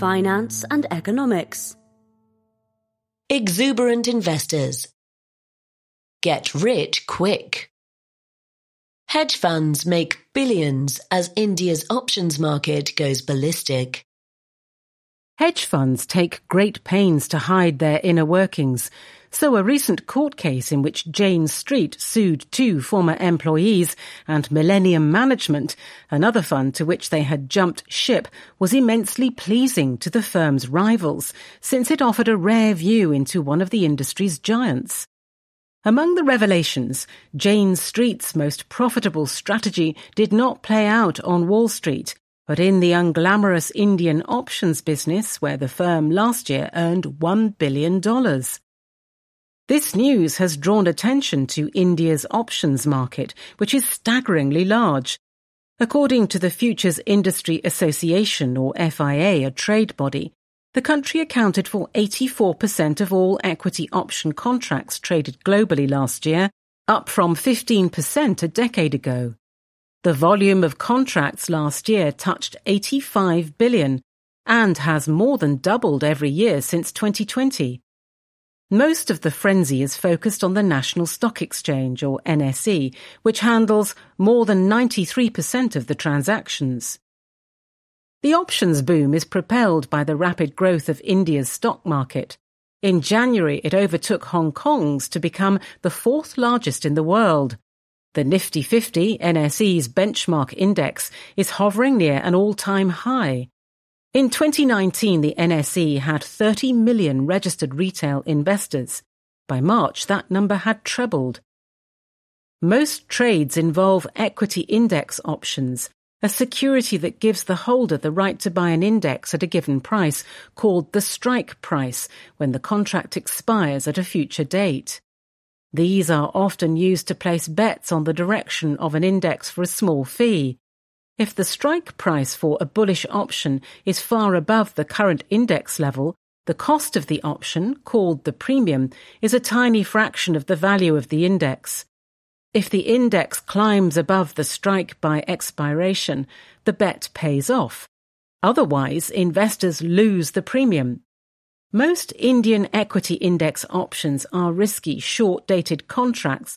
finance and economics. Exuberant investors. Get rich quick. Hedge funds make billions as India's options market goes ballistic. Hedge funds take great pains to hide their inner workings, so a recent court case in which Jane Street sued 2 former employees and Millennium Management, another fund to which they had jumped ship, was immensely pleasing to the firm's rivals, since it offered a rare view into one of the industry's giants. Among the revelations, Jane Street's most profitable strategy did not play out on Wall Street, but in the unglamorous Indian options business where the firm last year earned $1 billion. This news has drawn attention to India's options market, which is staggeringly large. According to the Futures Industry Association, or FIA, a trade body, the country accounted for 84% of all equity option contracts traded globally last year, up from 15% a decade ago. The volume of contracts last year touched 85 billion and has more than doubled every year since 2020. Most of the frenzy is focused on the National Stock Exchange, or NSE, which handles more than 93% of the transactions. The options boom is propelled by the rapid growth of India's stock market. In January, it overtook Hong Kong's to become the 4th largest in the world. The Nifty 50, NSE's benchmark index, is hovering near an all-time high. In 2019, the NSE had 30 million registered retail investors. By March, that number had trebled. Most trades involve equity index options, a security that gives the holder the right to buy an index at a given price, called the strike price, when the contract expires at a future date. These are often used to place bets on the direction of an index for a small fee. If the strike price for a bullish option is far above the current index level, the cost of the option, called the premium, is a tiny fraction of the value of the index. If the index climbs above the strike by expiration, the bet pays off. Otherwise, investors lose the premium. Most Indian equity index options are risky, short-dated contracts.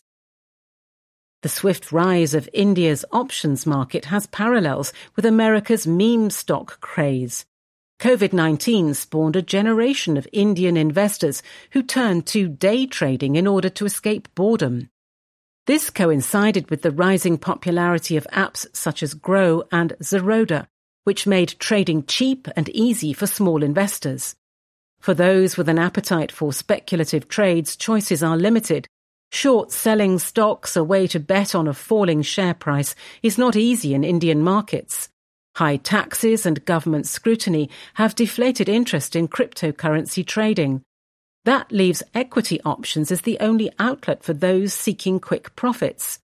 The swift rise of India's options market has parallels with America's meme stock craze. COVID-19 spawned a generation of Indian investors who turned to day trading in order to escape boredom. This coincided with the rising popularity of apps such as Grow and Zerodha, which made trading cheap and easy for small investors. For those with an appetite for speculative trades, choices are limited. Short-selling stocks, a way to bet on a falling share price, is not easy in Indian markets. High taxes and government scrutiny have deflated interest in cryptocurrency trading. That leaves equity options as the only outlet for those seeking quick profits.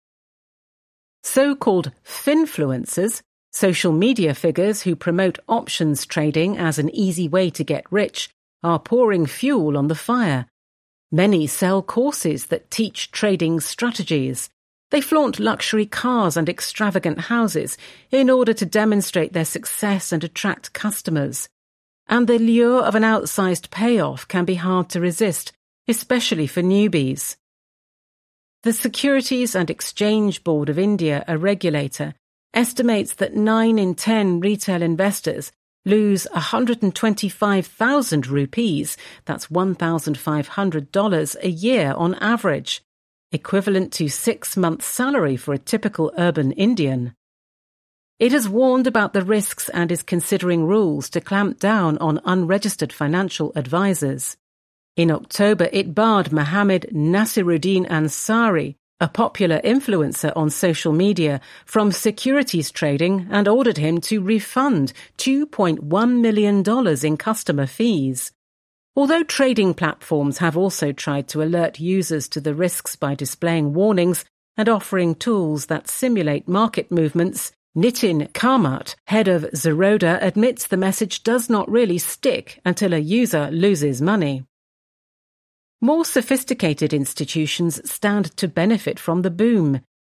So-called finfluencers, social media figures who promote options trading as an easy way to get rich, are pouring fuel on the fire. Many sell courses that teach trading strategies. They flaunt luxury cars and extravagant houses in order to demonstrate their success and attract customers. And the lure of an outsized payoff can be hard to resist, especially for newbies. The Securities and Exchange Board of India, a regulator, estimates that 9 in 10 retail investors lose 125,000 rupees, that's $1,500 a year on average, equivalent to 6 months' salary for a typical urban Indian. It has warned about the risks and is considering rules to clamp down on unregistered financial advisors. In October, it barred Mohammed Nasiruddin Ansari, a popular influencer on social media, from securities trading and ordered him to refund $2.1 million in customer fees. Although trading platforms have also tried to alert users to the risks by displaying warnings and offering tools that simulate market movements, Nitin Kamath, head of Zerodha, admits the message does not really stick until a user loses money. More sophisticated institutions stand to benefit from the boom.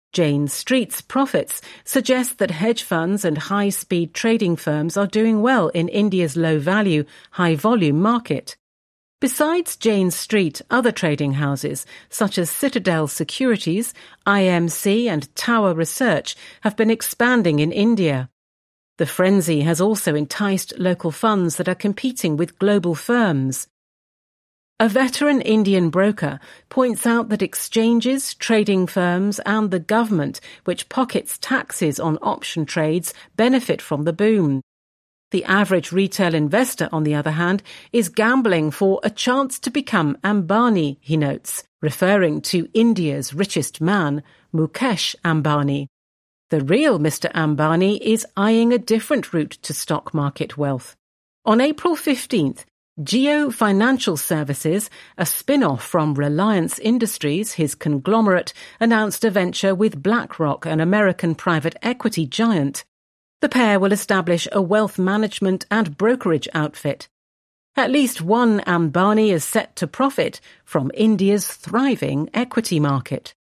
Jane Street's profits suggest that hedge funds and high-speed trading firms are doing well in India's low-value, high-volume market. Besides Jane Street, other trading houses, such as Citadel Securities, IMC and Tower Research, have been expanding in India. The frenzy has also enticed local funds that are competing with global firms. A veteran Indian broker points out that exchanges, trading firms and the government, which pockets taxes on option trades, benefit from the boom. The average retail investor, on the other hand, is gambling for a chance to become Ambani, he notes, referring to India's richest man, Mukesh Ambani. The real Mr. Ambani is eyeing a different route to stock market wealth. On April 15th, Jio Financial Services, a spin-off from Reliance Industries, his conglomerate, announced a venture with BlackRock, an American private equity giant. The pair will establish a wealth management and brokerage outfit. At least one Ambani is set to profit from India's thriving equity market.